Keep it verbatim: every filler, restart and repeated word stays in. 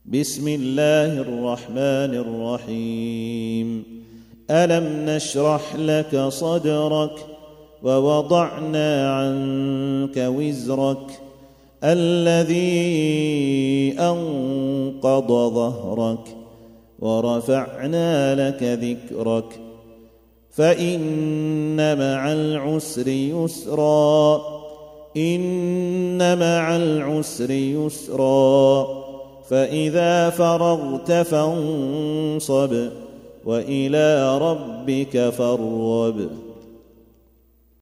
بسم الله الرحمن الرحيم ألم نشرح لك صدرك ووضعنا عنك وزرك الذي أنقض ظهرك ورفعنا لك ذكرك فإن مع العسر يسرا إن مع العسر يسرا فإذا فرغت فانصب وإلى ربك فارغب.